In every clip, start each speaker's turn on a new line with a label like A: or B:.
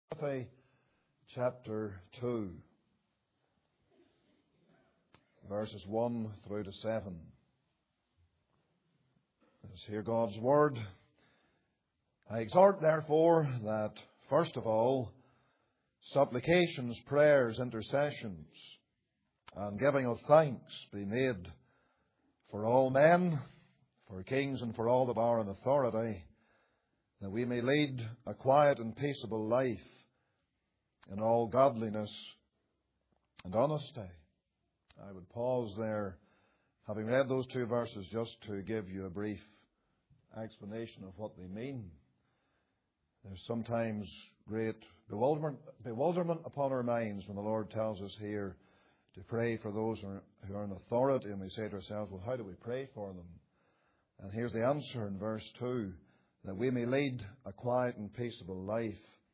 A: Timothy chapter 2, verses 1 through to 7. Let's hear God's word. I exhort, therefore, that first of all, supplications, prayers, intercessions, and giving of thanks be made for all men, for kings, and for all that are in authority, that we may lead a quiet and peaceable life in all godliness and honesty. I would pause there, having read those two verses, just to give you a brief explanation of what they mean. There's sometimes great bewilderment upon our minds when the Lord tells us here to pray for those who are in authority, and we say to ourselves, well, how do we pray for them? And here's the answer in verse 2, that we may lead a quiet and peaceable life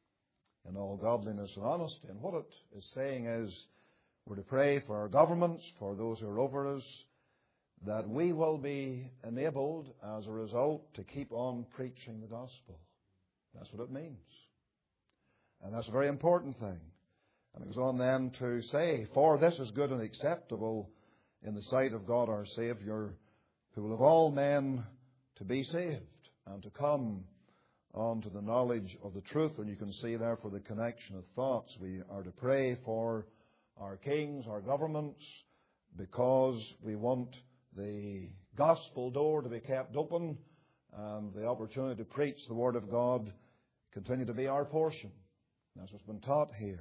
A: in all godliness and honesty. And what it is saying is, we're to pray for our governments, for those who are over us, that we will be enabled as a result to keep on preaching the gospel. That's what it means. And that's a very important thing. And it goes on then to say, for this is good and acceptable in the sight of God our Saviour, who will have all men to be saved and to come unto the knowledge of the truth. And you can see therefore the connection of thoughts. We are to pray for our kings, our governments, because we want the gospel door to be kept open and the opportunity to preach the Word of God continue to be our portion. That's what's been taught here.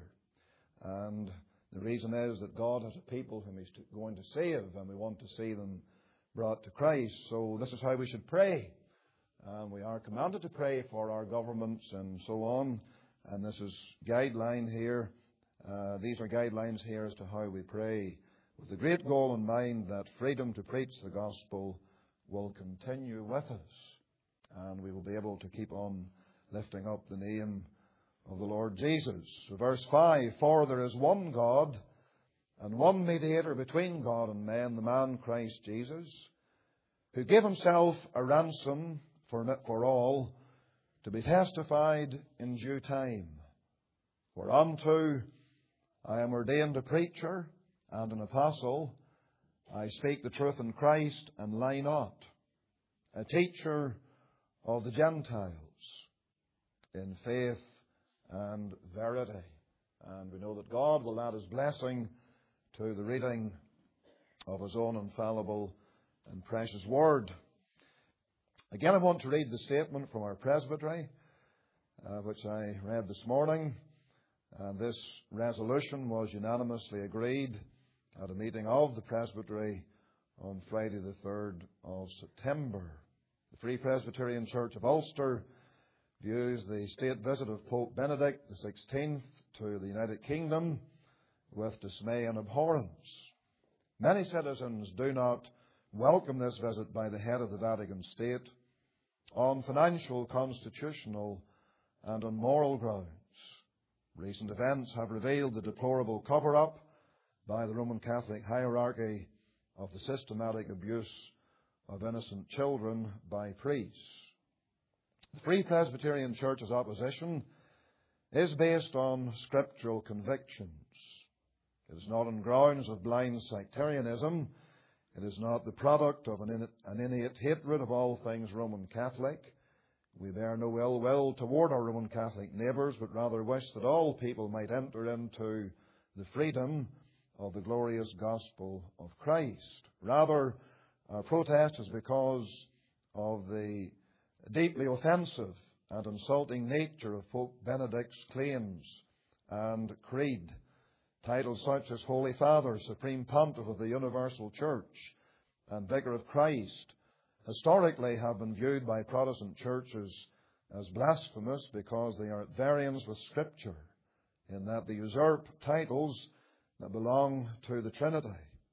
A: And the reason is that God has a people whom He's going to save, and we want to see them brought to Christ. So this is how we should pray. We are commanded to pray for our governments and so on. And this is guideline here. These are guidelines here as to how we pray, with the great goal in mind that freedom to preach the gospel will continue with us, and we will be able to keep on lifting up the name of the Lord Jesus. So verse 5, for there is one God and one mediator between God and men, the man Christ Jesus, who gave Himself a ransom for all, to be testified in due time. Whereunto I am ordained a preacher and an apostle. I speak the truth in Christ and lie not, a teacher of the Gentiles in faith and verity. And we know that God will add His blessing to the reading of His own infallible and precious Word. Again, I want to read the statement from our presbytery, which I read this morning. And this resolution was unanimously agreed at a meeting of the presbytery on Friday the 3rd of September. The Free Presbyterian Church of Ulster views the state visit of Pope Benedict XVI to the United Kingdom with dismay and abhorrence. Many citizens do not welcome this visit by the head of the Vatican State on financial, constitutional, and on moral grounds. Recent events have revealed the deplorable cover-up by the Roman Catholic hierarchy of the systematic abuse of innocent children by priests. The Free Presbyterian Church's opposition is based on scriptural convictions. It is not on grounds of blind sectarianism. It is not the product of an innate hatred of all things Roman Catholic. We bear no ill will toward our Roman Catholic neighbours, but rather wish that all people might enter into the freedom of the glorious gospel of Christ. Rather, our protest is because of the deeply offensive and insulting nature of Pope Benedict's claims and creed. Titles such as Holy Father, Supreme Pontiff of the Universal Church, and Vicar of Christ historically have been viewed by Protestant churches as blasphemous because they are at variance with Scripture, in that they usurp titles that belong to the Trinity.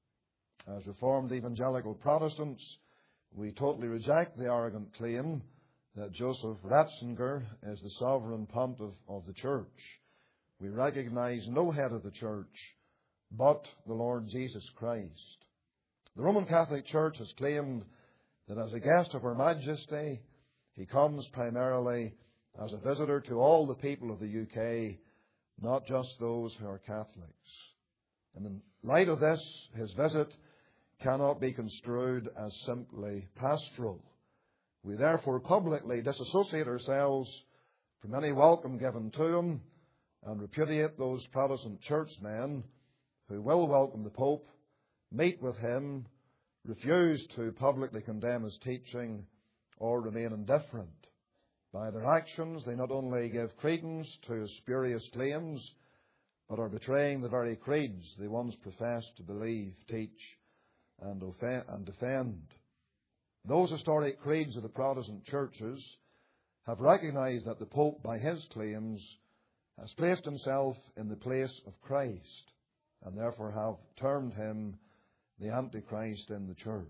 A: As Reformed Evangelical Protestants, we totally reject the arrogant claim that Joseph Ratzinger is the sovereign pontiff of the Church. We recognize no head of the Church but the Lord Jesus Christ. The Roman Catholic Church has claimed that as a guest of Her Majesty, He comes primarily as a visitor to all the people of the UK not just those who are Catholics. And in light of this, his visit cannot be construed as simply pastoral. We therefore publicly disassociate ourselves from any welcome given to him and repudiate those Protestant churchmen who will welcome the Pope, meet with him, refuse to publicly condemn his teaching, or remain indifferent. By their actions, they not only give credence to his spurious claims, but are betraying the very creeds they once professed to believe, teach, and defend. Those historic creeds of the Protestant churches have recognized that the Pope, by his claims, has placed himself in the place of Christ, and therefore have termed him the Antichrist in the Church.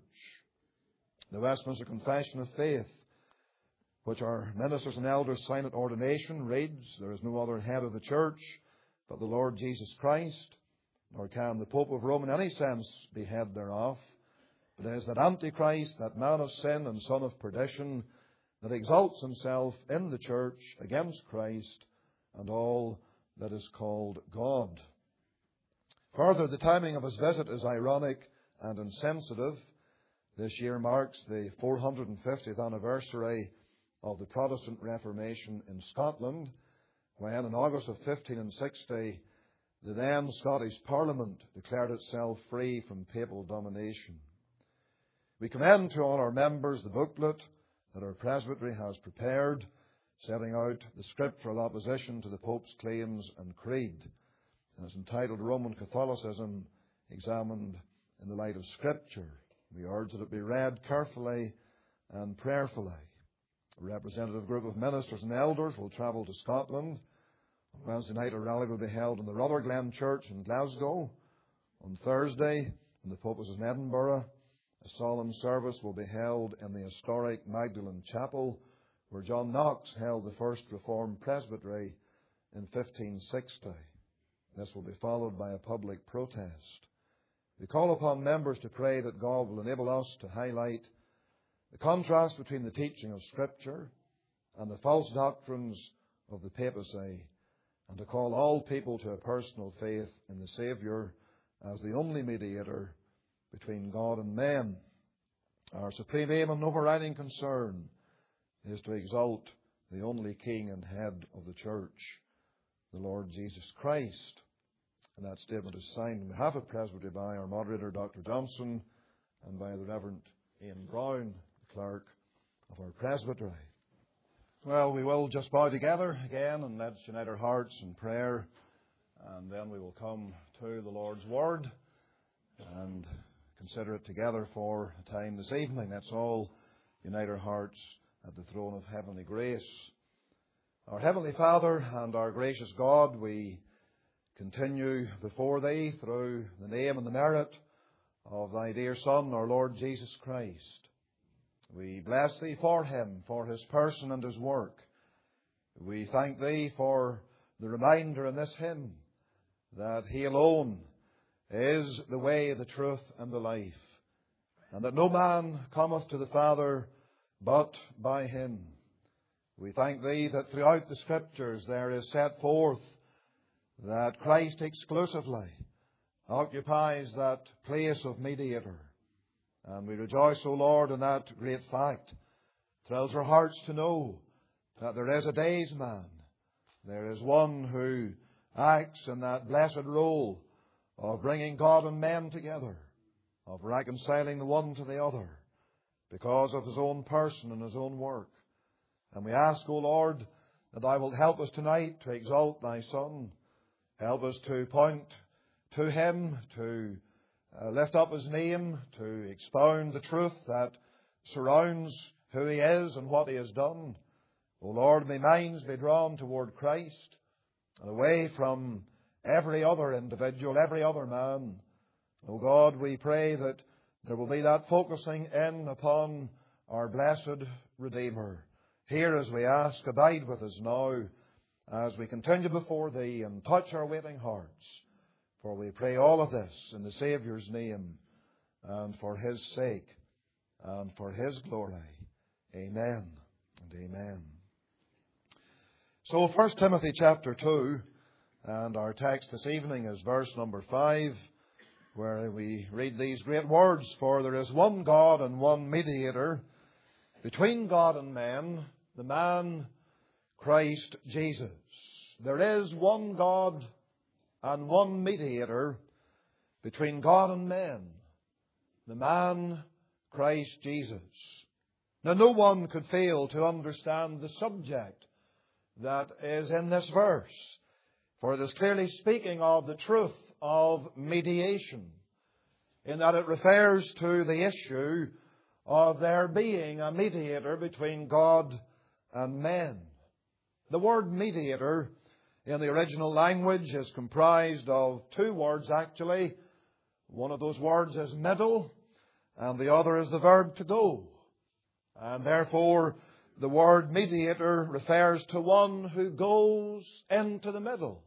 A: The Westminster Confession of Faith, which our ministers and elders sign at ordination, reads, "There is no other head of the Church but the Lord Jesus Christ, nor can the Pope of Rome in any sense be head thereof. But it is that Antichrist, that man of sin and son of perdition, that exalts himself in the Church against Christ and all that is called God." Further, the timing of his visit is ironic and insensitive. This year marks the 450th anniversary of the Protestant Reformation in Scotland, when in August of 1560 the then Scottish Parliament declared itself free from papal domination. We commend to all our members the booklet that our presbytery has prepared, setting out the scriptural opposition to the Pope's claims and creed. And it's entitled "Roman Catholicism Examined in the Light of Scripture." We urge that it be read carefully and prayerfully. A representative group of ministers and elders will travel to Scotland. On Wednesday night, a rally will be held in the Rutherglen Church in Glasgow. On Thursday, when the Pope is in Edinburgh, a solemn service will be held in the historic Magdalen Chapel, where John Knox held the first Reformed presbytery in 1560. This will be followed by a public protest. We call upon members to pray that God will enable us to highlight the contrast between the teaching of Scripture and the false doctrines of the papacy, and to call all people to a personal faith in the Saviour as the only mediator between God and men. Our supreme aim and overriding concern is to exalt the only King and Head of the Church, the Lord Jesus Christ. And that statement is signed on behalf of Presbytery by our moderator, Dr. Johnson, and by the Reverend Ian Brown, the clerk of our presbytery. Well, we will just bow together again and let's unite our hearts in prayer, and then we will come to the Lord's Word and consider it together for a time this evening. Let's all unite our hearts at the throne of heavenly grace. Our Heavenly Father and our gracious God, we continue before Thee through the name and the merit of Thy dear Son, our Lord Jesus Christ. We bless Thee for Him, for His person and His work. We thank Thee for the reminder in this hymn that He alone is the way, the truth, and the life, and that no man cometh to the Father but by Him. We thank Thee that throughout the Scriptures there is set forth that Christ exclusively occupies that place of mediator. And we rejoice, O Lord, in that great fact. It thrills our hearts to know that there is a daysman. There is one who acts in that blessed role of bringing God and men together, of reconciling the one to the other, because of His own person and His own work. And we ask, O Lord, that Thou wilt help us tonight to exalt Thy Son. Help us to point to Him, to lift up His name, to expound the truth that surrounds who He is and what He has done. O Lord, may minds be drawn toward Christ and away from every other individual, every other man. O God, we pray that there will be that focusing in upon our blessed Redeemer. Hear as we ask, abide with us now as we continue before Thee and touch our waiting hearts. For we pray all of this in the Saviour's name and for His sake and for His glory. Amen and amen. So 1 Timothy chapter 2, And our text this evening is verse number 5, where we read these great words, "For there is one God and one mediator between God and men, the man Christ Jesus." There is one God and one mediator between God and men, the man Christ Jesus. Now, no one could fail to understand the subject that is in this verse, for it is clearly speaking of the truth of mediation, in that it refers to the issue of there being a mediator between God and men. The word mediator in the original language is comprised of two words actually. One of those words is middle, and the other is the verb to go. And therefore, the word mediator refers to one who goes into the middle,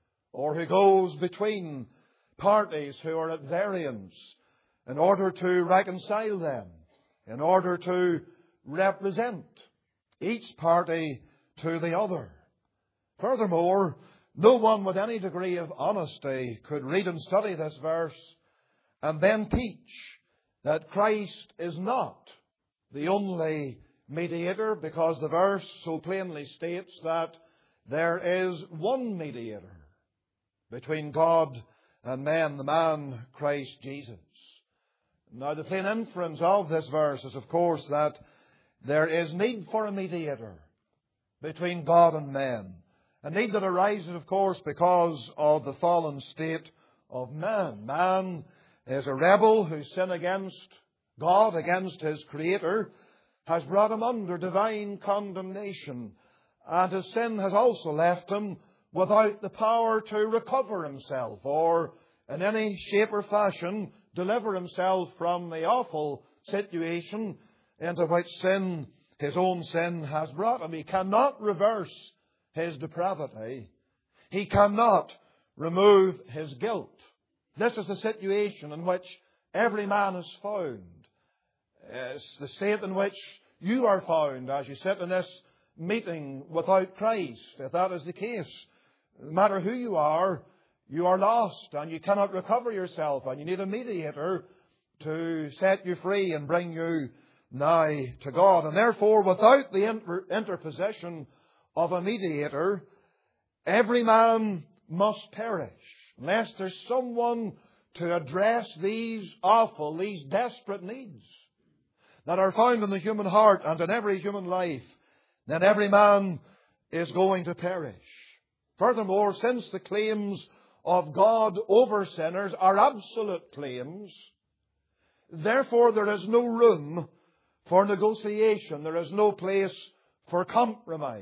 A: or who goes between parties who are at variance in order to reconcile them, in order to represent each party to the other. Furthermore, no one with any degree of honesty could read and study this verse and then teach that Christ is not the only mediator, because the verse so plainly states that there is one mediator between God and men, the man Christ Jesus. Now, the plain inference of this verse is, of course, that there is need for a mediator between God and men. A need that arises, of course, because of the fallen state of man. Man is a rebel whose sin against God, against his Creator, has brought him under divine condemnation. And his sin has also left him without the power to recover himself, or in any shape or fashion deliver himself from the awful situation into which sin, his own sin, has brought him. He cannot reverse his depravity. He cannot remove his guilt. This is the situation in which every man is found. It's the state in which you are found as you sit in this meeting without Christ. If that is the case, no matter who you are lost, and you cannot recover yourself, and you need a mediator to set you free and bring you nigh to God. And therefore, without the interposition of a mediator, every man must perish, unless there's someone to address these awful, these desperate needs that are found in the human heart and in every human life. Then every man is going to perish. Furthermore, since the claims of God over sinners are absolute claims, therefore there is no room for negotiation. There is no place for compromise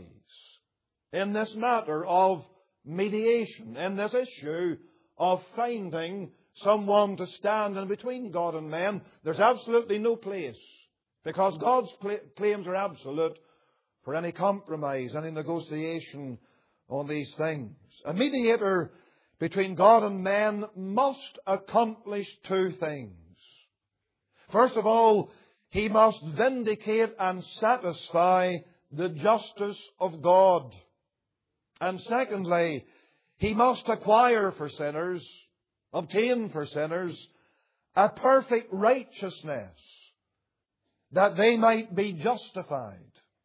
A: in this matter of mediation, in this issue of finding someone to stand in between God and men. There's absolutely no place, because God's claims are absolute, for any compromise, any negotiation on these things. A mediator between God and men must accomplish two things. First of all, he must vindicate and satisfy the justice of God. And secondly, he must acquire for sinners, obtain for sinners, a perfect righteousness, that they might be justified.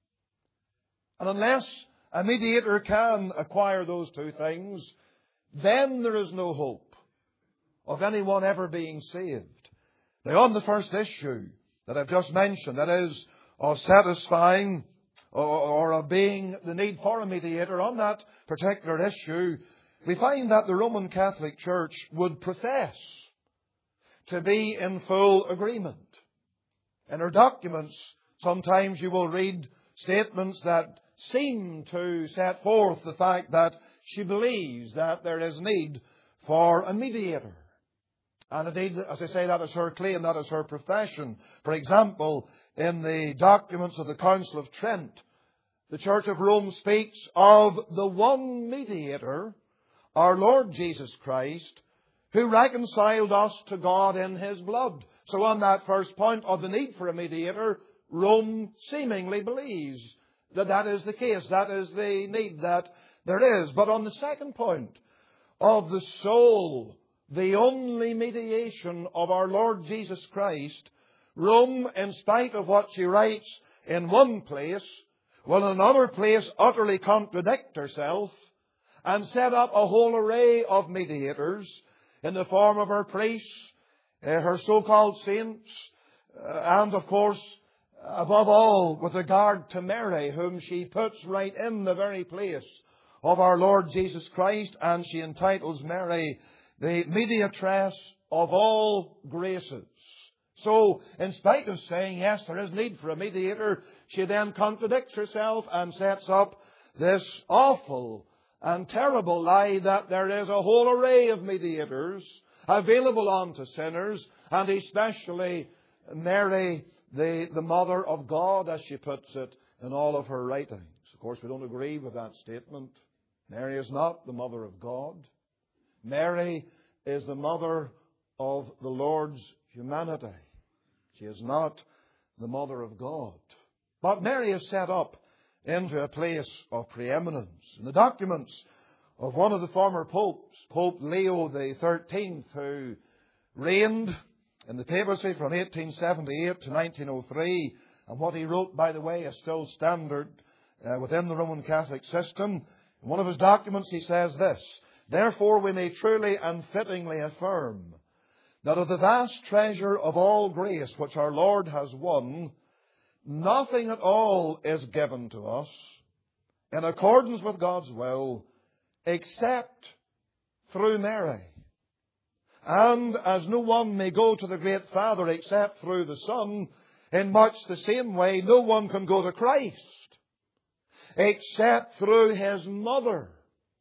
A: And unless a mediator can acquire those two things, then there is no hope of anyone ever being saved. Now, on the first issue that I've just mentioned, that is, of satisfying or of being the need for a mediator, on that particular issue, we find that the Roman Catholic Church would profess to be in full agreement. In her documents, sometimes you will read statements that seem to set forth the fact that she believes that there is need for a mediator. And indeed, as I say, that is her claim, that is her profession. For example, in the documents of the Council of Trent, the Church of Rome speaks of the one mediator, our Lord Jesus Christ, who reconciled us to God in His blood. So on that first point of the need for a mediator, Rome seemingly believes that that is the case. That is the need that there is. But on the second point, of the soul, the only mediation of our Lord Jesus Christ, Rome, in spite of what she writes in one place, will in another place utterly contradict herself and set up a whole array of mediators in the form of her priests, her so-called saints, and of course, above all, with regard to Mary, whom she puts right in the very place of our Lord Jesus Christ, and she entitles Mary the mediatress of all graces. So, in spite of saying, yes, there is need for a mediator, she then contradicts herself and sets up this awful and terrible lie that there is a whole array of mediators available unto sinners, and especially Mary, the Mother of God, as she puts it in all of her writings. Of course, we don't agree with that statement. Mary is not the Mother of God. Mary is the Mother of the Lord's humanity. She is not the Mother of God. But Mary is set up into a place of preeminence. In the documents of one of the former popes, Pope Leo XIII, who reigned in the papacy from 1878 to 1903, and what he wrote, by the way, is still standard within the Roman Catholic system. In one of his documents he says this: "Therefore we may truly and fittingly affirm that of the vast treasure of all grace which our Lord has won, nothing at all is given to us in accordance with God's will except through Mary. And as no one may go to the great Father except through the Son, in much the same way no one can go to Christ except through His Mother."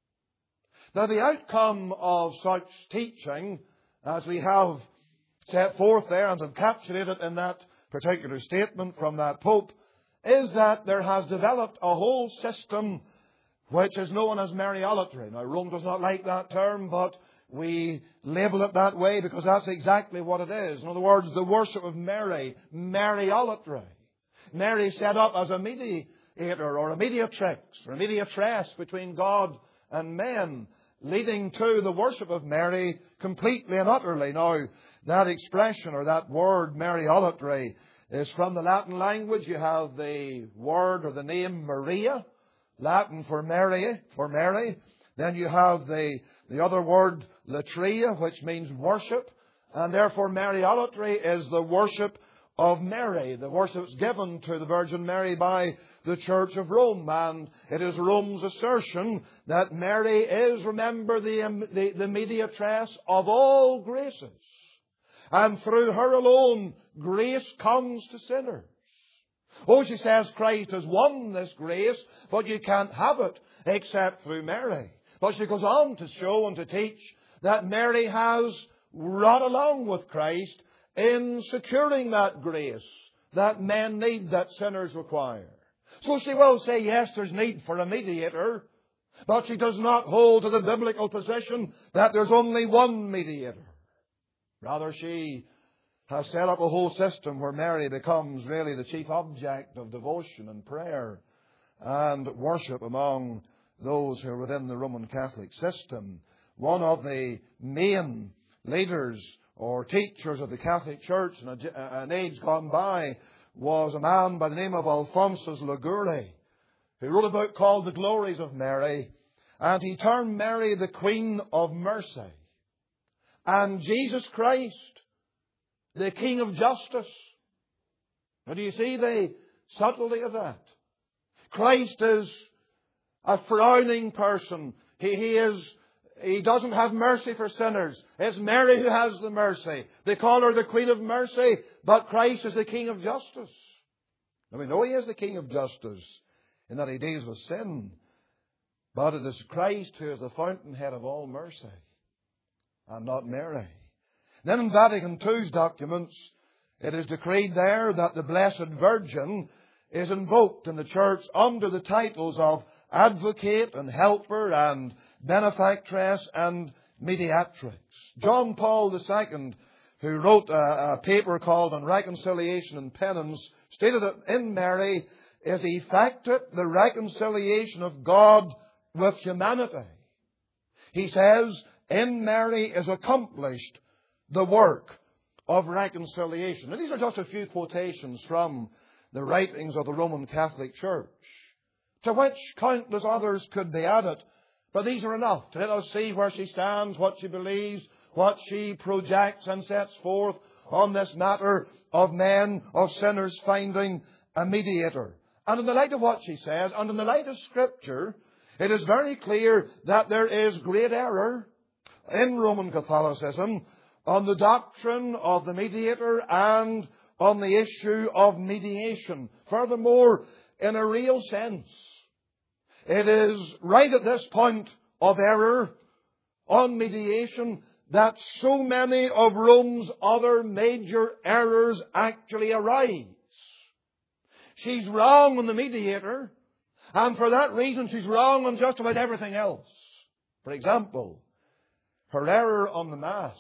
A: Now, the outcome of such teaching, as we have set forth there and encapsulated in that particular statement from that Pope, is that there has developed a whole system which is known as Mariolatry. Now, Rome does not like that term, but we label it that way because that's exactly what it is. In other words, the worship of Mary, Mariolatry. Mary set up as a mediator or a mediatrix or a mediatress between God and men, leading to the worship of Mary completely and utterly. Now, that expression or that word, Mariolatry, is from the Latin language. You have the word or the name Maria, Latin for Mary. Then you have the other word, latria, which means worship. And therefore, Mariolatry is the worship of Mary, the worship that's given to the Virgin Mary by the Church of Rome. And it is Rome's assertion that Mary is, remember, the mediatress of all graces. And through her alone, grace comes to sinners. Oh, she says Christ has won this grace, but you can't have it except through Mary. But she goes on to show and to teach that Mary has run along with Christ in securing that grace that men need, that sinners require. So she will say, yes, there's need for a mediator, but she does not hold to the biblical position that there's only one mediator. Rather, she has set up a whole system where Mary becomes really the chief object of devotion and prayer and worship among those who are within the Roman Catholic system. One of the main leaders or teachers of the Catholic Church in an age gone by was a man by the name of Alphonsus Liguori, who wrote a book called The Glories of Mary, and he termed Mary the Queen of Mercy, and Jesus Christ the King of Justice. Now, do you see the subtlety of that? Christ is a frowning person. He doesn't have mercy for sinners. It's Mary who has the mercy. They call her the Queen of Mercy, but Christ is the King of Justice. Now, we know He is the King of Justice in that He deals with sin, but it is Christ who is the fountainhead of all mercy, and not Mary. Then in Vatican II's documents, it is decreed there that the Blessed Virgin is invoked in the Church under the titles of Advocate and Helper and Benefactress and Mediatrix. John Paul II, who wrote a paper called On Reconciliation and Penance, stated that in Mary is effected the reconciliation of God with humanity. He says, in Mary is accomplished the work of reconciliation. And these are just a few quotations from the writings of the Roman Catholic Church, to which countless others could be added. But these are enough to let us see where she stands, what she believes, what she projects and sets forth on this matter of men, of sinners finding a mediator. And in the light of what she says, and in the light of Scripture, it is very clear that there is great error in Roman Catholicism on the doctrine of the mediator and on the issue of mediation. Furthermore, in a real sense, it is right at this point of error on mediation that so many of Rome's other major errors actually arise. She's wrong on the mediator, and for that reason she's wrong on just about everything else. For example, her error on the Mass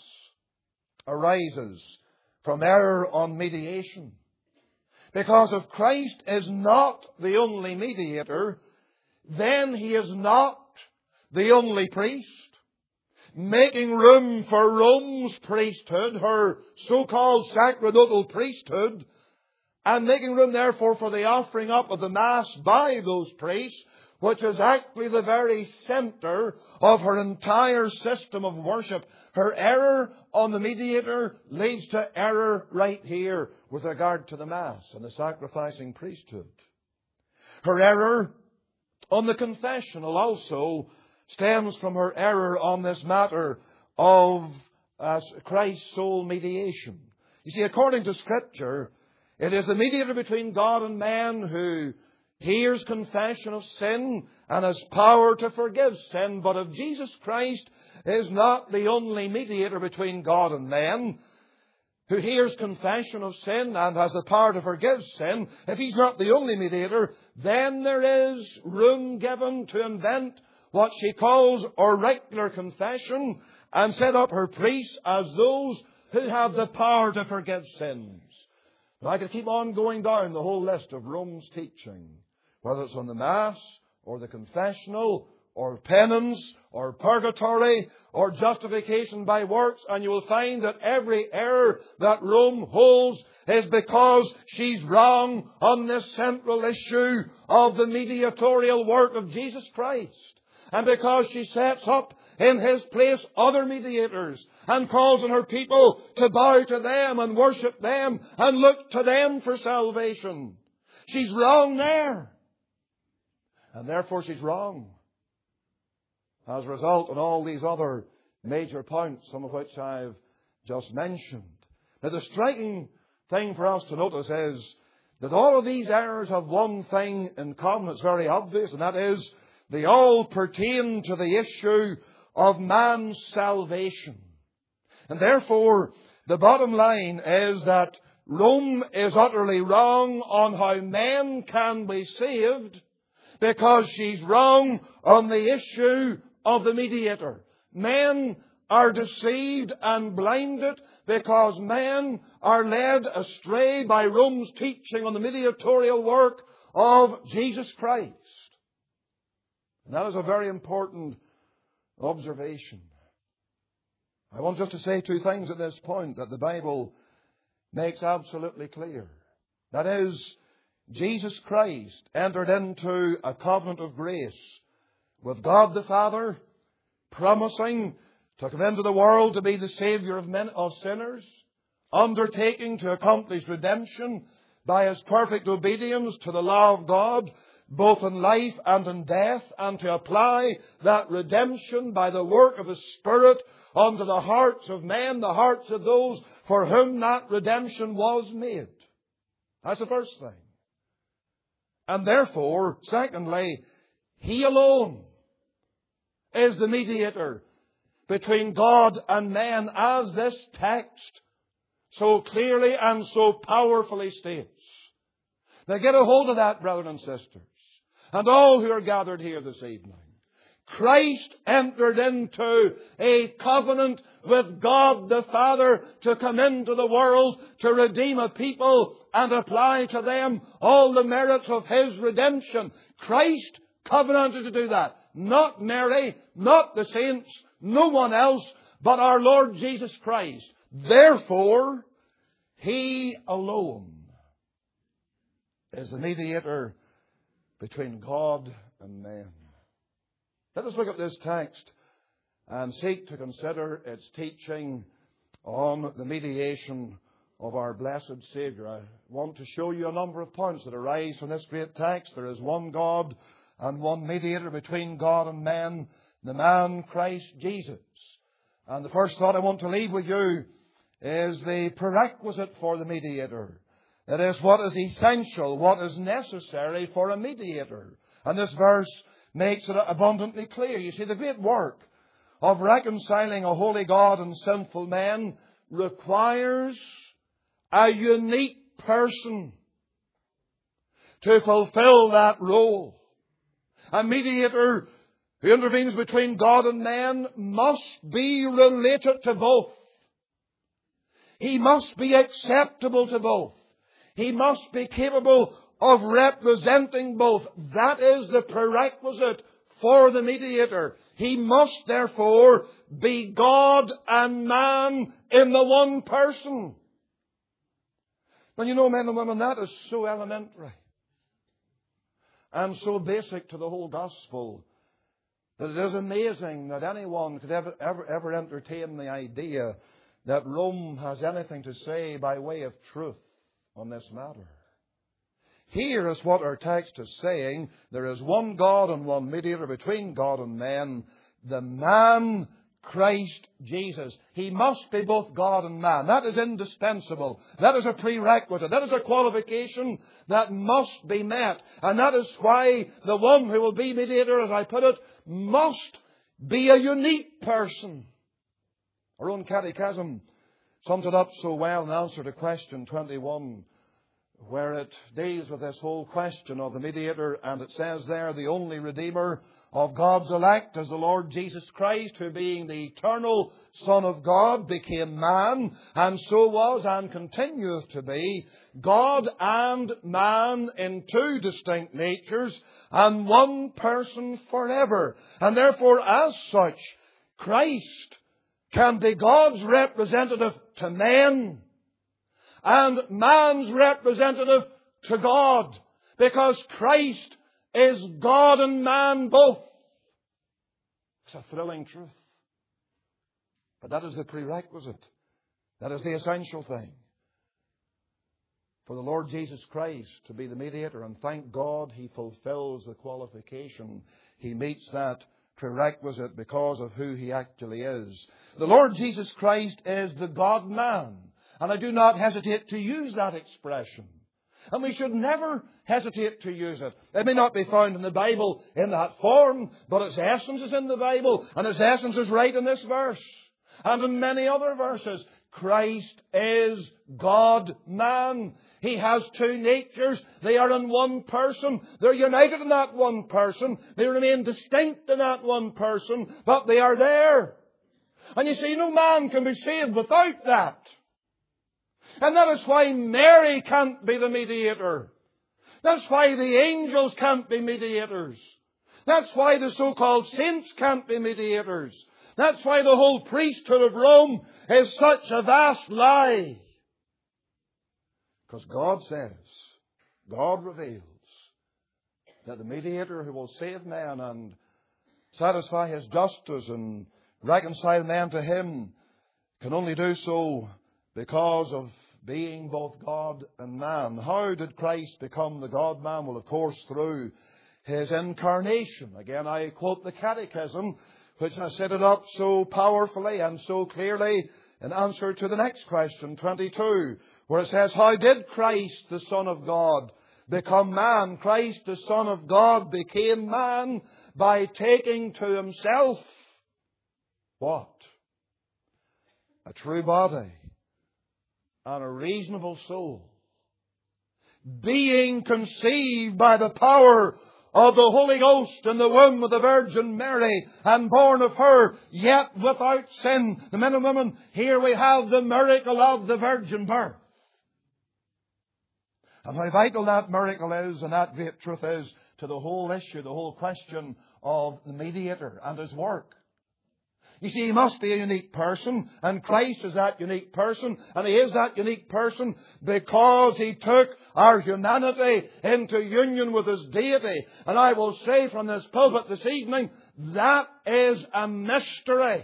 A: arises from error on mediation. Because if Christ is not the only mediator, then He is not the only priest. Making room for Rome's priesthood, her so-called sacerdotal priesthood, and making room therefore for the offering up of the Mass by those priests, which is actually the very centre of her entire system of worship. Her error on the mediator leads to error right here with regard to the Mass and the sacrificing priesthood. Her error on the confessional also stems from her error on this matter of Christ's sole mediation. You see, according to Scripture, it is the mediator between God and man who hears confession of sin and has power to forgive sin. But if Jesus Christ is not the only mediator between God and man, who hears confession of sin and has the power to forgive sin, if He's not the only mediator, then there is room given to invent what she calls auricular confession and set up her priests as those who have the power to forgive sins. Now, I could keep on going down the whole list of Rome's teaching, whether it's on the Mass or the confessional or penance or purgatory or justification by works, and you will find that every error that Rome holds is because she's wrong on this central issue of the mediatorial work of Jesus Christ. And because she sets up in His place other mediators and calls on her people to bow to them and worship them and look to them for salvation. She's wrong there. And therefore she's wrong as a result on all these other major points, some of which I've just mentioned. Now, the striking thing for us to notice is that all of these errors have one thing in common that's very obvious, and that is they all pertain to the issue of man's salvation. And therefore, the bottom line is that Rome is utterly wrong on how men can be saved, because she's wrong on the issue of the mediator. Men are deceived and blinded because men are led astray by Rome's teaching on the mediatorial work of Jesus Christ. And that is a very important observation. I want just to say two things at this point that the Bible makes absolutely clear. That is, Jesus Christ entered into a covenant of grace with God the Father, promising to come into the world to be the Saviour of sinners, undertaking to accomplish redemption by His perfect obedience to the law of God, both in life and in death, and to apply that redemption by the work of His Spirit unto the hearts of men, the hearts of those for whom that redemption was made. That's the first thing. And therefore, secondly, He alone is the mediator between God and man, as this text so clearly and so powerfully states. Now get a hold of that, brethren and sisters, and all who are gathered here this evening. Christ entered into a covenant with God the Father to come into the world to redeem a people and apply to them all the merits of His redemption. Christ covenanted to do that. not Mary, not the saints, no one else, but our Lord Jesus Christ. Therefore, He alone is the mediator between God and men. Let us look at this text and seek to consider its teaching on the mediation of our blessed Saviour. I want to show you a number of points that arise from this great text. There is one God and one mediator between God and men, the man Christ Jesus. And the first thought I want to leave with you is the prerequisite for the mediator. It is what is essential, what is necessary for a mediator. And this verse makes it abundantly clear. You see, the great work of reconciling a holy God and sinful men requires a unique person to fulfill that role. A mediator who intervenes between God and men must be related to both. He must be acceptable to both. He must be capable of representing both. That is the prerequisite for the mediator. He must therefore be God and man in the one person. Well, you know, men and women, that is so elementary and so basic to the whole gospel that it is amazing that anyone could ever entertain the idea that Rome has anything to say by way of truth on this matter. Here is what our text is saying. There is one God and one mediator between God and men, the man Christ Jesus. He must be both God and man. That is indispensable. That is a prerequisite. That is a qualification that must be met. And that is why the one who will be mediator, as I put it, must be a unique person. Our own catechism sums it up so well in answer to question 21, where it deals with this whole question of the mediator, and it says there, the only Redeemer of God's elect is the Lord Jesus Christ, who being the eternal Son of God became man, and so was and continueth to be God and man in two distinct natures, and one person forever. And therefore, as such, Christ can be God's representative to men and man's representative to God, because Christ is God and man both. It's a thrilling truth. But that is the prerequisite. That is the essential thing for the Lord Jesus Christ to be the mediator. And thank God He fulfills the qualification. He meets that prerequisite because of who He actually is. The Lord Jesus Christ is the God-man. And I do not hesitate to use that expression. And we should never hesitate to use it. It may not be found in the Bible in that form, but its essence is in the Bible, and its essence is right in this verse and in many other verses. Christ is God-man. He has two natures. They are in one person. They're united in that one person. They remain distinct in that one person, but they are there. And you see, no man can be saved without that. And that is why Mary can't be the mediator. That's why the angels can't be mediators. That's why the so-called saints can't be mediators. That's why the whole priesthood of Rome is such a vast lie. Because God says, God reveals, that the mediator who will save men and satisfy His justice and reconcile men to Him can only do so because of being both God and man. How did Christ become the God-man? Well, of course, through His incarnation. Again, I quote the Catechism, which has set it up so powerfully and so clearly in answer to the next question, 22, where it says, how did Christ, the Son of God, become man? Christ, the Son of God, became man by taking to Himself what? A true body and a reasonable soul, being conceived by the power of the Holy Ghost in the womb of the Virgin Mary, and born of her, yet without sin. The men and women, here we have the miracle of the virgin birth. And how vital that miracle is, and that great truth is, to the whole issue, the whole question of the mediator and his work. You see, he must be a unique person, and Christ is that unique person, and he is that unique person because he took our humanity into union with his deity. And I will say from this pulpit this evening, that is a mystery.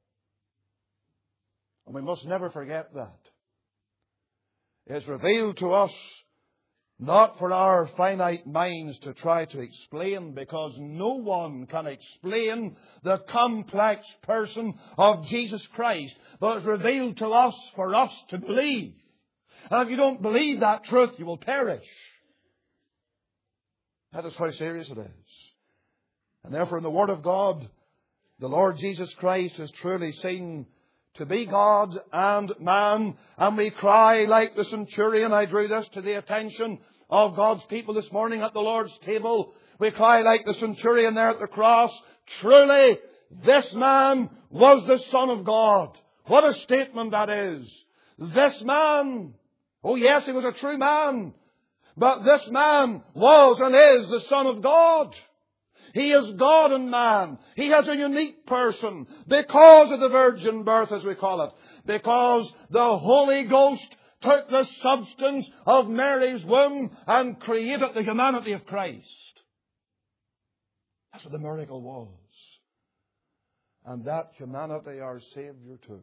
A: And we must never forget that. It's revealed to us not for our finite minds to try to explain, because no one can explain the complex person of Jesus Christ, but it's revealed to us for us to believe. And if you don't believe that truth, you will perish. That is how serious it is. And therefore in the Word of God, the Lord Jesus Christ is truly seen to be God and man. And we cry like the centurion. I drew this to the attention of God's people this morning at the Lord's table. We cry like the centurion there at the cross, truly this man was the Son of God. What a statement that is. This man, oh yes, he was a true man, but this man was and is the Son of God. He is God and man. He has a unique person because of the virgin birth, as we call it. Because the Holy Ghost took the substance of Mary's womb and created the humanity of Christ. That's what the miracle was. And that humanity our Savior took.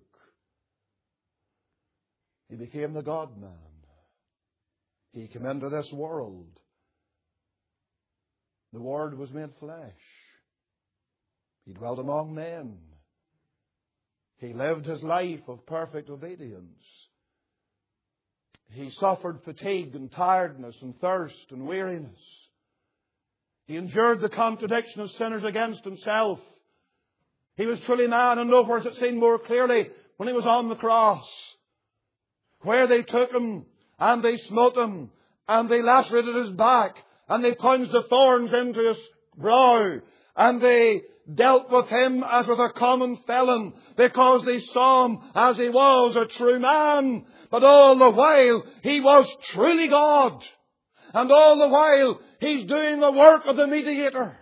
A: He became the God-man. He came into this world. The Word was made flesh. He dwelt among men. He lived his life of perfect obedience. He suffered fatigue and tiredness and thirst and weariness. He endured the contradiction of sinners against himself. He was truly man, and nowhere is it seen more clearly when he was on the cross, where they took him and they smote him and they lacerated his back and they plunged the thorns into his brow and they dealt with him as with a common felon because they saw him as he was, a true man. But all the while he was truly God. And all the while he's doing the work of the mediator.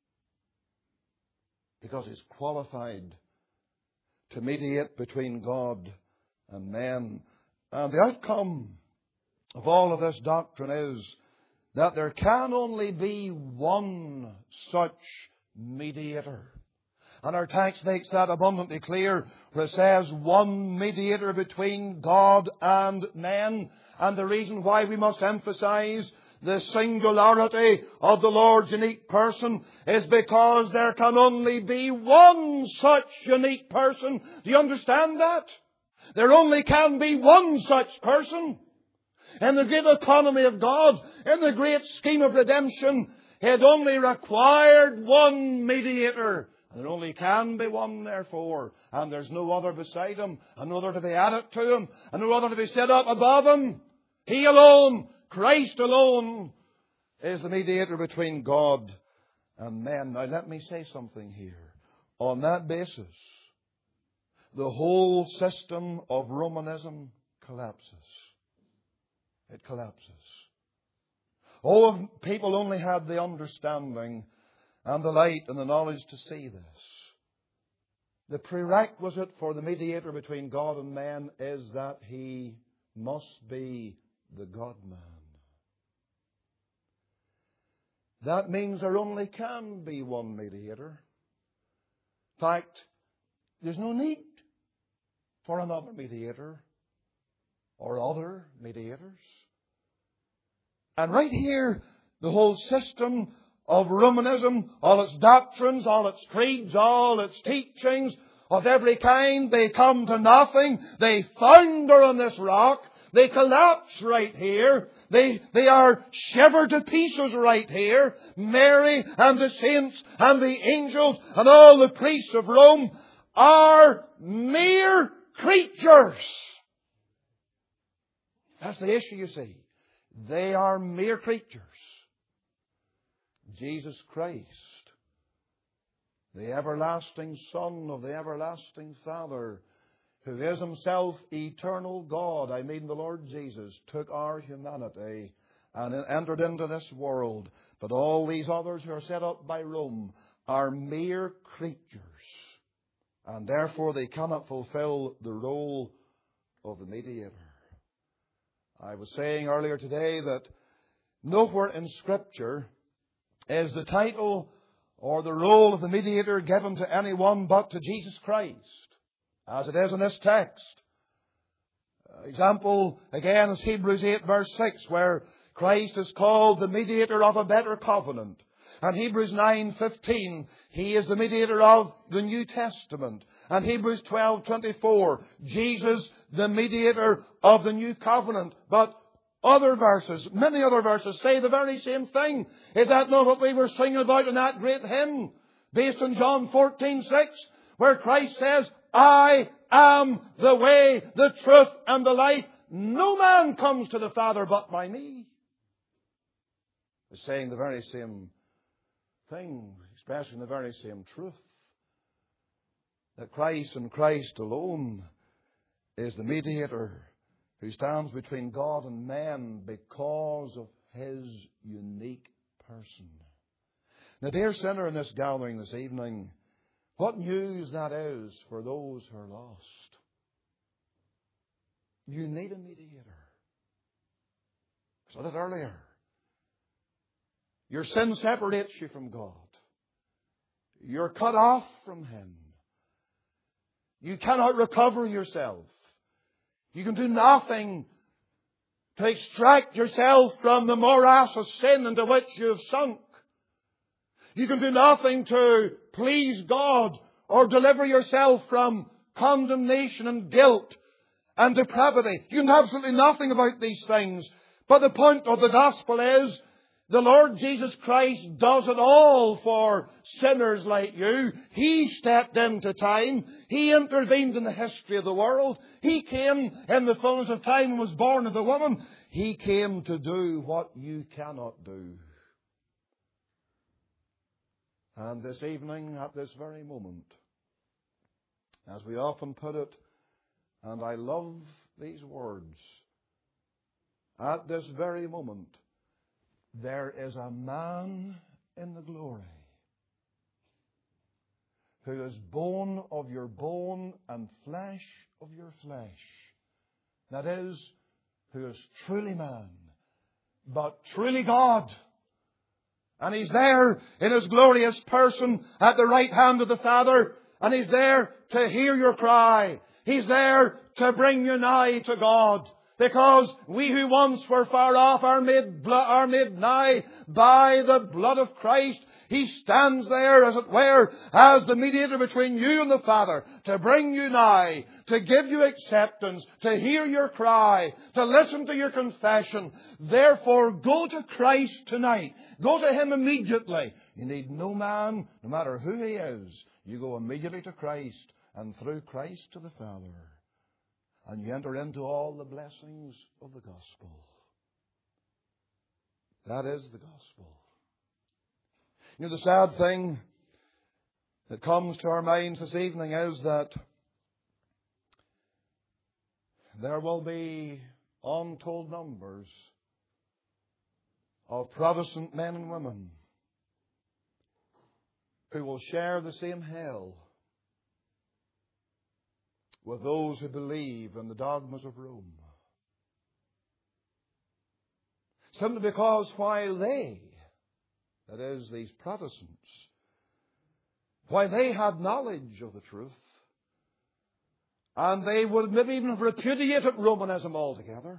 A: Because he's qualified to mediate between God and men. And the outcome of all of this doctrine is that there can only be one such mediator. And our text makes that abundantly clear, where it says one mediator between God and men. And the reason why we must emphasize the singularity of the Lord's unique person is because there can only be one such unique person. Do you understand that? There only can be one such person. In the great economy of God, in the great scheme of redemption, He had only required one mediator. And there only can be one, therefore. And there's no other beside Him, and no other to be added to Him, and no other to be set up above Him. He alone, Christ alone, is the mediator between God and men. Now let me say something here. On that basis, the whole system of Romanism collapses. It collapses. Oh, if people only had the understanding and the light and the knowledge to see this. The prerequisite for the mediator between God and man is that he must be the God-man. That means there only can be one mediator. In fact, there's no need for another mediator or other mediators. And right here, the whole system of Romanism, all its doctrines, all its creeds, all its teachings of every kind, they come to nothing. They founder on this rock. They collapse right here. They are shivered to pieces right here. Mary and the saints and the angels and all the priests of Rome are mere creatures. That's the issue, you see. They are mere creatures. Jesus Christ, the everlasting Son of the everlasting Father, who is Himself eternal God, I mean the Lord Jesus, took our humanity and entered into this world. But all these others who are set up by Rome are mere creatures, and therefore they cannot fulfill the role of the mediator. I was saying earlier today that nowhere in Scripture is the title or the role of the mediator given to anyone but to Jesus Christ, as it is in this text. Example, again, is Hebrews 8 verse 6, where Christ is called the mediator of a better covenant. And Hebrews 9:15, He is the mediator of the New Testament. And Hebrews 12:24, Jesus, the mediator of the New Covenant. But other verses, many other verses, say the very same thing. Is that not what we were singing about in that great hymn, based on John 14:6, where Christ says, I am the way, the truth, and the life. No man comes to the Father but by me. It's saying the very same thing, expressing the very same truth. That Christ and Christ alone is the mediator who stands between God and men because of His unique person. Now, dear sinner in this gathering this evening, what news that is for those who are lost. You need a mediator. I said it earlier. Your sin separates you from God. You're cut off from Him. You cannot recover yourself. You can do nothing to extract yourself from the morass of sin into which you have sunk. You can do nothing to please God or deliver yourself from condemnation and guilt and depravity. You can do absolutely nothing about these things. But the point of the gospel is the Lord Jesus Christ does it all for sinners like you. He stepped into time. He intervened in the history of the world. He came in the fullness of time and was born of the woman. He came to do what you cannot do. And this evening, at this very moment, as we often put it, and I love these words, at this very moment, there is a man in the glory who is bone of your bone and flesh of your flesh. That is, who is truly man, but truly God. And He's there in His glorious person at the right hand of the Father. And He's there to hear your cry. He's there to bring you nigh to God. Because we who once were far off are made nigh by the blood of Christ. He stands there, as it were, as the mediator between you and the Father, to bring you nigh, to give you acceptance, to hear your cry, to listen to your confession. Therefore, go to Christ tonight. Go to Him immediately. You need no man, no matter who he is. You go immediately to Christ, and through Christ to the Father. And you enter into all the blessings of the gospel. That is the gospel. You know, the sad thing that comes to our minds this evening is that there will be untold numbers of Protestant men and women who will share the same hell with those who believe in the dogmas of Rome. Simply because while they, that is, these Protestants, while they had knowledge of the truth, and they would maybe even have repudiated Romanism altogether,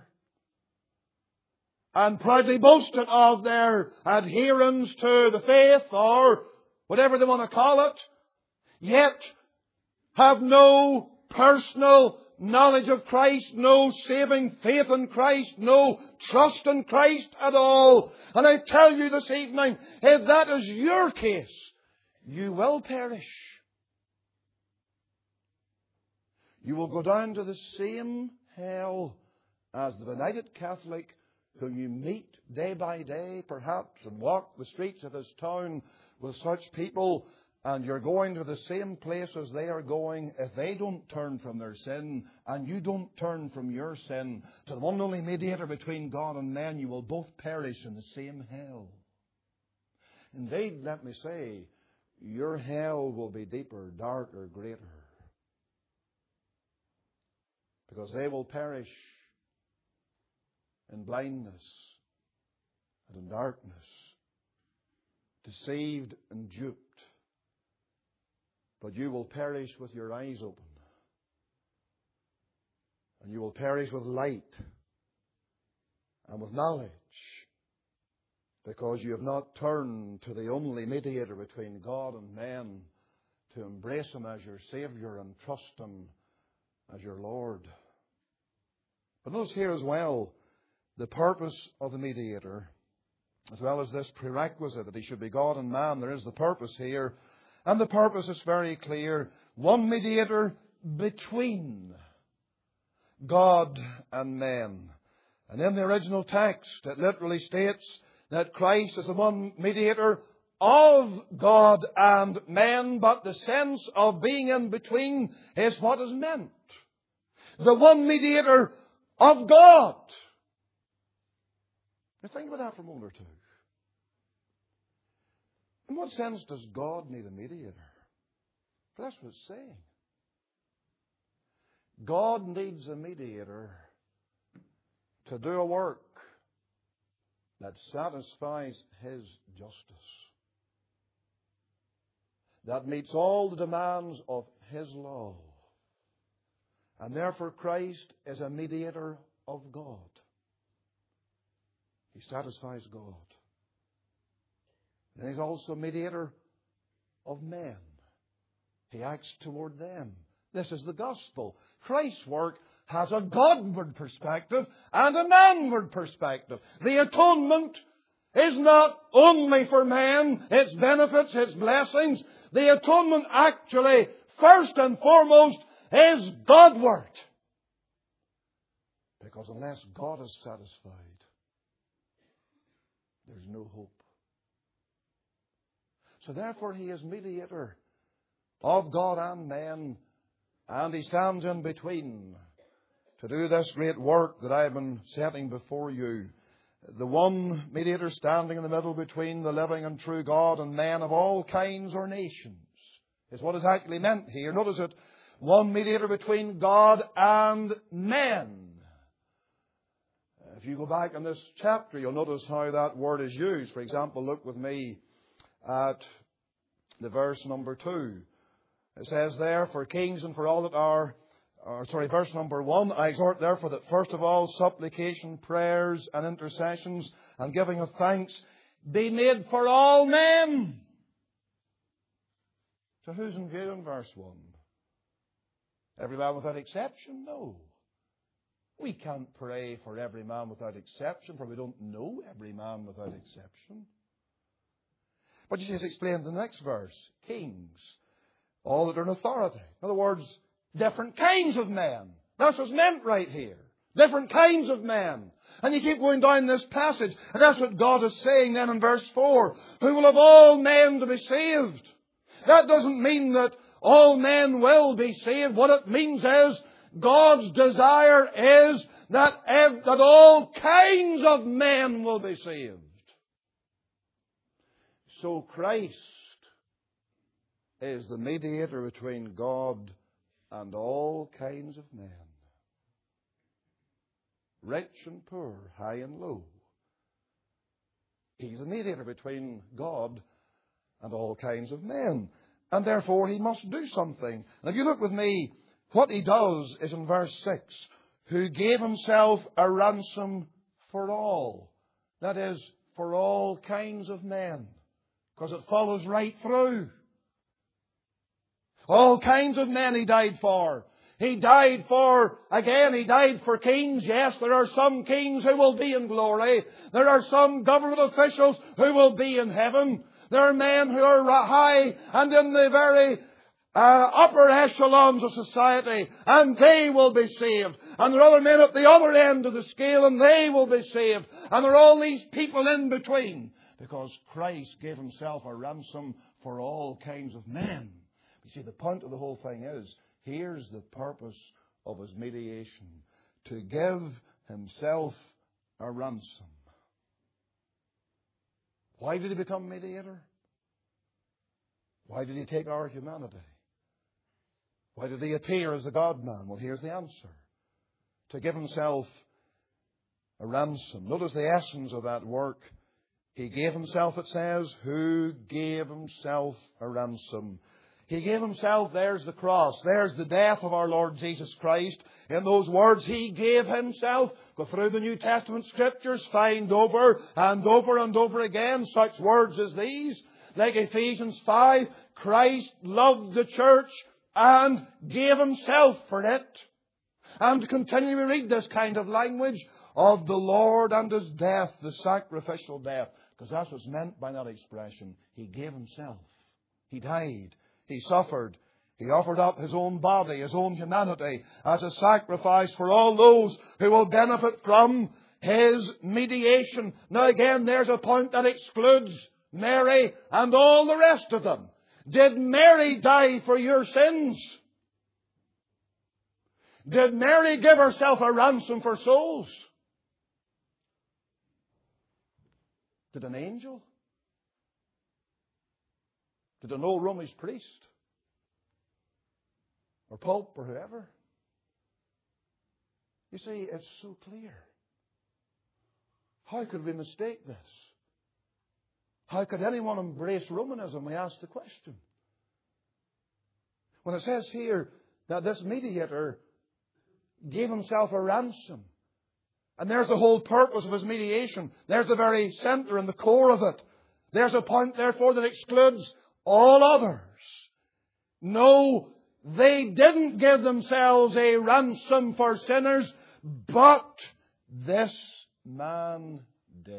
A: and proudly boasted of their adherence to the faith, or whatever they want to call it, yet have no personal knowledge of Christ, no saving faith in Christ, no trust in Christ at all. And I tell you this evening, if that is your case, you will perish. You will go down to the same hell as the benighted Catholic whom you meet day by day, perhaps, and walk the streets of this town with such people and you're going to the same place as they are going, if they don't turn from their sin and you don't turn from your sin to the one and only mediator between God and man, you will both perish in the same hell. Indeed, let me say, your hell will be deeper, darker, greater. Because they will perish in blindness and in darkness, deceived and duped. But you will perish with your eyes open. And you will perish with light and with knowledge, because you have not turned to the only mediator between God and man to embrace Him as your Saviour and trust Him as your Lord. But notice here as well the purpose of the mediator, as well as this prerequisite that he should be God and man. There is the purpose here, and the purpose is very clear. One mediator between God and men. And in the original text, it literally states that Christ is the one mediator of God and men, but the sense of being in between is what is meant. The one mediator of God. Now think about that for a moment or two. In what sense does God need a mediator? That's what it's saying. God needs a mediator to do a work that satisfies His justice, that meets all the demands of His law. And therefore Christ is a mediator of God. He satisfies God. And He's also a mediator of men. He acts toward them. This is the gospel. Christ's work has a Godward perspective and a manward perspective. The atonement is not only for man, its benefits, its blessings. The atonement actually, first and foremost, is Godward. Because unless God is satisfied, there's no hope. So therefore He is mediator of God and men, and He stands in between to do this great work that I have been setting before you. The one mediator standing in the middle between the living and true God and men of all kinds or nations is what is actually meant here. Notice it, one mediator between God and men. If you go back in this chapter, you'll notice how that word is used. For example, look with me at the verse number 2. It says there, for kings and for all that are, verse number 1, I exhort therefore that first of all supplication, prayers and intercessions and giving of thanks be made for all men. So who's in view in verse 1? Every man without exception? No. We can't pray for every man without exception, for we don't know every man without exception. But you see, it's explained in the next verse. Kings, all that are in authority. In other words, different kinds of men. That's what's meant right here. Different kinds of men. And you keep going down this passage, and that's what God is saying then in verse 4. Who will have all men to be saved. That doesn't mean that all men will be saved. What it means is God's desire is that all kinds of men will be saved. So Christ is the mediator between God and all kinds of men. Rich and poor, high and low. He's the mediator between God and all kinds of men. And therefore He must do something. And if you look with me, what He does is in verse 6, who gave Himself a ransom for all. That is, for all kinds of men. Because it follows right through. All kinds of men He died for. He died for kings. Yes, there are some kings who will be in glory. There are some government officials who will be in heaven. There are men who are high and in the very upper echelons of society, and they will be saved. And there are other men at the other end of the scale, and they will be saved. And there are all these people in between. because Christ gave himself a ransom for all kinds of men. You see, the point of the whole thing is, here's the purpose of his mediation: to give himself a ransom. Why did he become mediator? Why did he take our humanity? Why did he appear as the God-man? Well, here's the answer: to give himself a ransom. Notice the essence of that work. He gave himself, it says, who gave himself a ransom. He gave himself. There's the cross. There's the death of our Lord Jesus Christ. In those words, he gave himself. Go through the New Testament Scriptures, find over and over and over again such words as these. Like Ephesians 5, Christ loved the church and gave himself for it. And continually we read this kind of language of the Lord and his death, the sacrificial death. Because that's what's meant by that expression. He gave himself. He died. He suffered. He offered up his own body, his own humanity, as a sacrifice for all those who will benefit from his mediation. Now again, there's a point that excludes Mary and all the rest of them. Did Mary die for your sins? Did Mary give herself a ransom for souls? Did an angel? Did an old Romish priest? Or pope or whoever? You see, it's so clear. How could we mistake this? How could anyone embrace Romanism? We ask the question. When it says here that this mediator gave himself a ransom, and there's the whole purpose of his mediation. There's the very center and the core of it. There's a point, therefore, that excludes all others. No, they didn't give themselves a ransom for sinners, but this man did.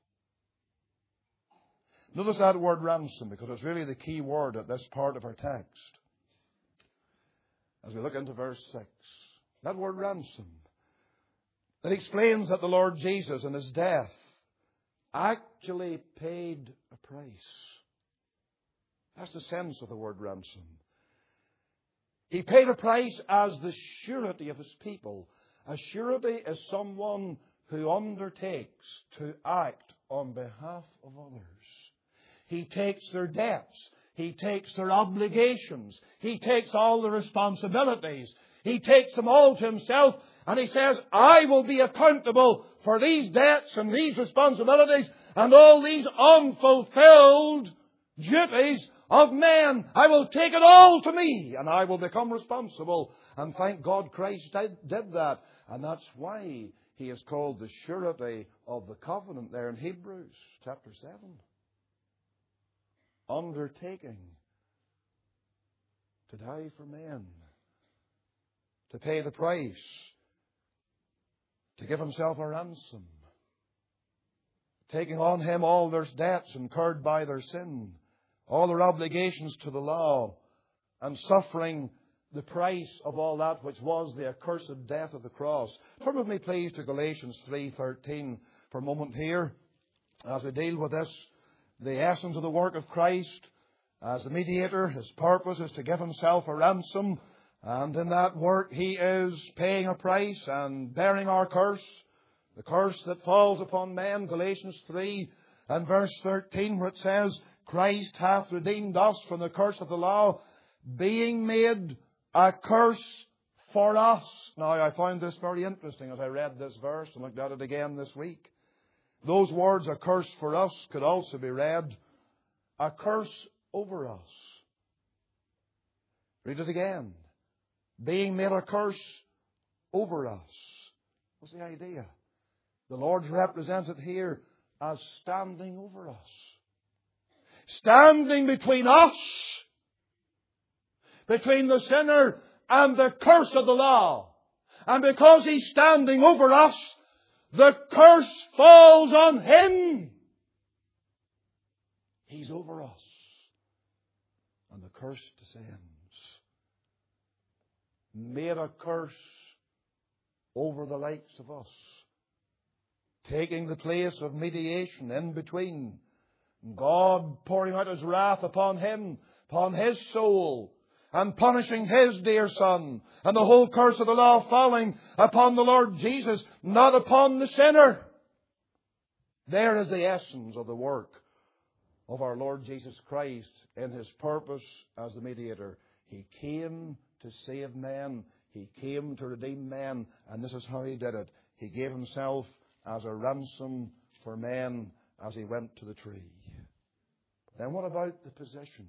A: Notice that word ransom, because it's really the key word at this part of our text. As we look into verse 6, that word ransom, that explains that the Lord Jesus in his death actually paid a price. That's the sense of the word ransom. He paid a price as the surety of his people. A surety is someone who undertakes to act on behalf of others. He takes their debts. He takes their obligations. He takes all the responsibilities. He takes them all to himself, and he says, I will be accountable for these debts and these responsibilities and all these unfulfilled duties of men. I will take it all to me, and I will become responsible. And thank God Christ did that. And that's why he is called the surety of the covenant there in Hebrews chapter 7. Undertaking to die for men, to pay the price, to give himself a ransom, taking on him all their debts incurred by their sin, all their obligations to the law, and suffering the price of all that which was the accursed death of the cross. Turn with me, please, to Galatians 3:13 for a moment here, as we deal with this, the essence of the work of Christ as the mediator. His purpose is to give himself a ransom. And in that work, he is paying a price and bearing our curse, the curse that falls upon men. Galatians 3 and verse 13, where it says, Christ hath redeemed us from the curse of the law, being made a curse for us. Now, I found this very interesting as I read this verse and looked at it again this week. Those words, a curse for us, could also be read, a curse over us. Read it again. Being made a curse over us. What's the idea? The Lord's represented here as standing over us. Standing between us, between the sinner and the curse of the law. And because he's standing over us, the curse falls on him. He's over us. And the curse descends. Made a curse over the likes of us, taking the place of mediation in between God pouring out His wrath upon him, upon his soul, and punishing his dear Son, and the whole curse of the law falling upon the Lord Jesus, not upon the sinner. There is the essence of the work of our Lord Jesus Christ in His purpose as the mediator. He came to save men. He came to redeem men. And this is how He did it. He gave Himself as a ransom for men as He went to the tree. Then what about the position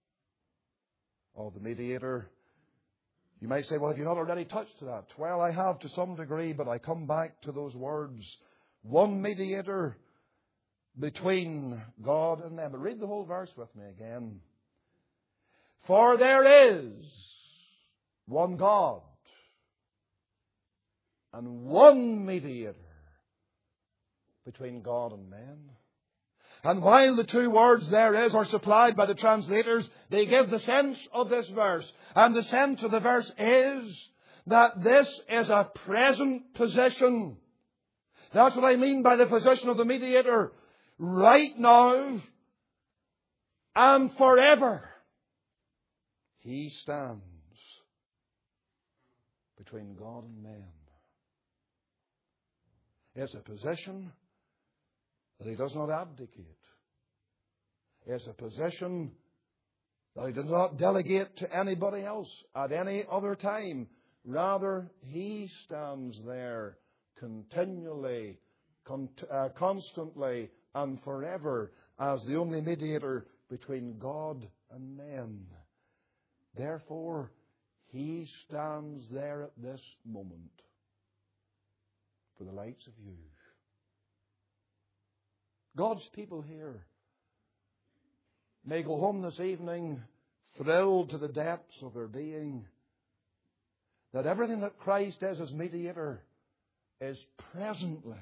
A: of the mediator? You might say, well, have you not already touched that? Well, I have to some degree, but I come back to those words. One mediator between God and them. But read the whole verse with me again. For there is one God and one mediator between God and men. And while the two words there is are supplied by the translators, they give the sense of this verse. And the sense of the verse is that this is a present position. That's what I mean by the position of the mediator. Right now and forever, He stands between God and men. It's a position that He does not abdicate. It's a position that He does not delegate to anybody else at any other time. Rather, He stands there continually, constantly, and forever as the only mediator between God and men. Therefore, He stands there at this moment for the likes of you. God's people here may go home this evening thrilled to the depths of their being that everything that Christ is as mediator is presently,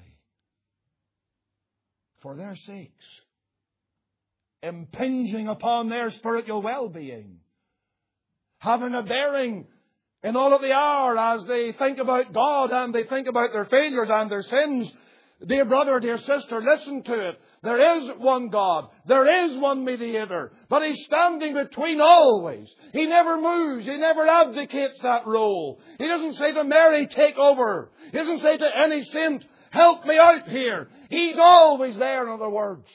A: for their sakes, impinging upon their spiritual well-being, having a bearing in all of the hour as they think about God and they think about their failures and their sins. Dear brother, dear sister, listen to it. There is one God. There is one mediator. But He's standing between always. He never moves. He never abdicates that role. He doesn't say to Mary, take over. He doesn't say to any saint, help me out here. He's always there, in other words.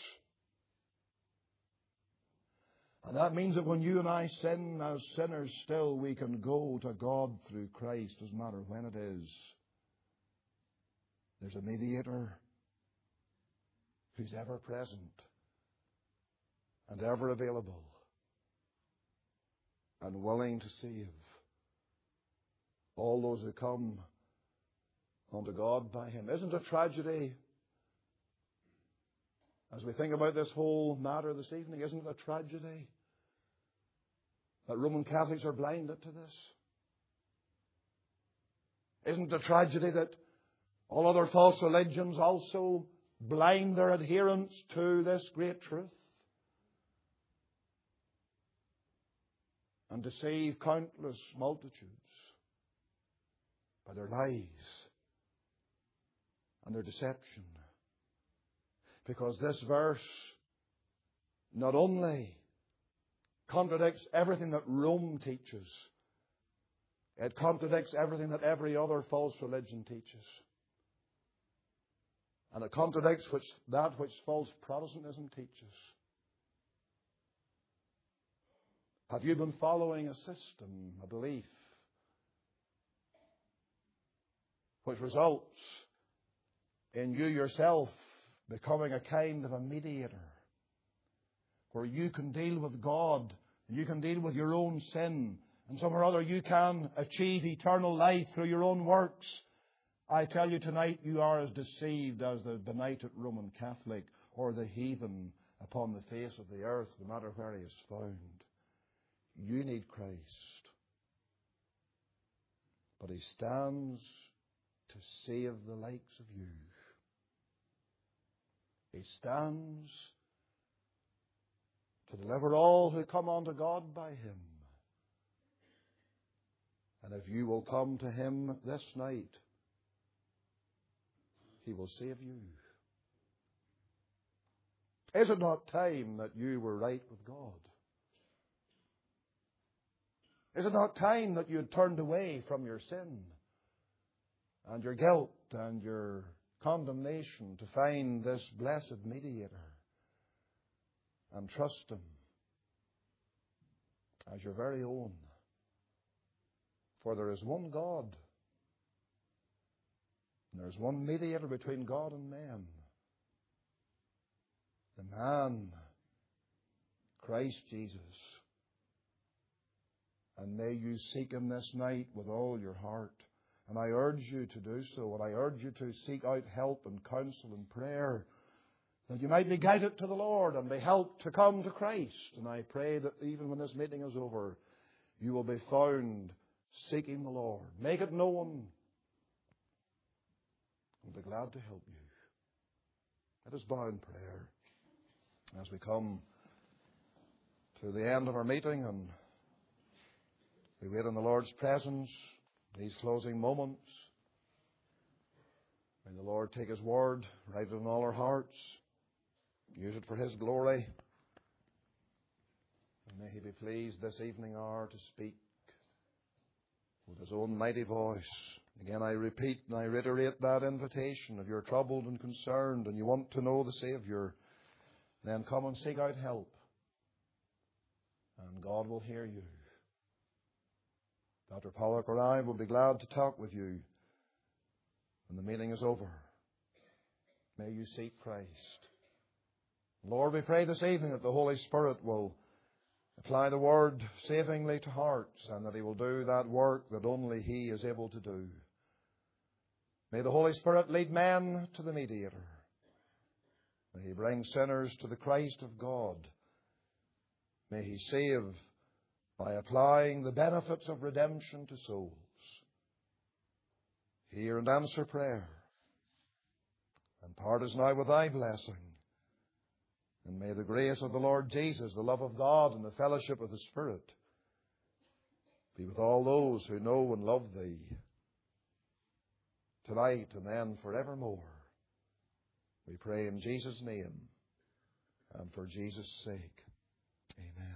A: And that means that when you and I sin as sinners still, we can go to God through Christ, doesn't matter when it is. There's a mediator who's ever present and ever available and willing to save all those who come unto God by Him. Isn't it a tragedy, as we think about this whole matter this evening, isn't it a tragedy that Roman Catholics are blinded to this? Isn't it a tragedy that all other false religions also blind their adherents to this great truth and deceive countless multitudes by their lies and their deception? Because this verse not only contradicts everything that Rome teaches, it contradicts everything that every other false religion teaches. And it contradicts that which false Protestantism teaches. Have you been following a system, a belief, which results in you yourself becoming a kind of a mediator, where you can deal with God and you can deal with your own sin, and somehow or other you can achieve eternal life through your own works? I tell you tonight, you are as deceived as the benighted Roman Catholic or the heathen upon the face of the earth, no matter where he is found. You need Christ. But He stands to save the likes of you. He stands to deliver all who come unto God by Him. And if you will come to Him this night, He will save you. Is it not time that you were right with God? Is it not time that you had turned away from your sin and your guilt and your condemnation to find this blessed mediator and trust Him as your very own? For there is one God, and there is one mediator between God and men, the man, Christ Jesus. And may you seek Him this night with all your heart. And I urge you to do so, and I urge you to seek out help and counsel and prayer, that you might be guided to the Lord and be helped to come to Christ. And I pray that even when this meeting is over, you will be found seeking the Lord. Make it known. I'll be glad to help you. Let us bow in prayer as we come to the end of our meeting and we wait in the Lord's presence, these closing moments. May the Lord take His word, write it in all our hearts, use it for His glory. And may He be pleased this evening hour to speak with His own mighty voice. Again, I repeat and I reiterate that invitation. If you're troubled and concerned and you want to know the Saviour, then come and seek out help. And God will hear you. Dr. Pollock or I will be glad to talk with you when the meeting is over. May you seek Christ. Lord, we pray this evening that the Holy Spirit will apply the Word savingly to hearts and that He will do that work that only He is able to do. May the Holy Spirit lead men to the mediator. May He bring sinners to the Christ of God. May He save by applying the benefits of redemption to souls. Hear and answer prayer. And part us now with Thy blessing. And may the grace of the Lord Jesus, the love of God, and the fellowship of the Spirit be with all those who know and love Thee, tonight and then forevermore. We pray in Jesus' name and for Jesus' sake. Amen.